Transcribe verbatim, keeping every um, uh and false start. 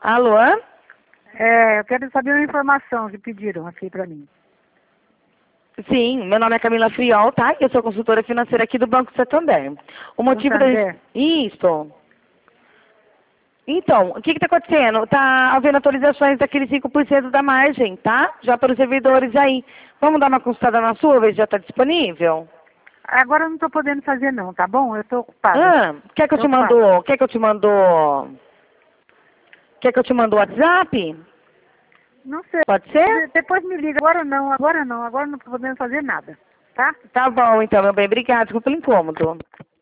Alô? É, eu quero saber uma informação que pediram aqui pra mim. Sim, meu nome é Camila Friol, tá? Eu sou consultora financeira aqui do Banco Santander. O motivo da... Santander? Isso. Então, o que está acontecendo? Tá havendo atualizações daqueles cinco por cento da margem, tá? Já para os servidores aí. Vamos dar uma consultada na sua, ver se já está disponível? Agora eu não tô podendo fazer não, tá bom? Eu tô ocupada. Ah, quer que eu Tô te ocupada. mando... Quer que eu te mando... Quer que eu te mando o WhatsApp? Não sei. Pode ser? De- Depois me liga. Agora não, agora não. Agora não tô podendo fazer nada. Tá? Tá bom, então, meu bem. Obrigada. Desculpa pelo incômodo.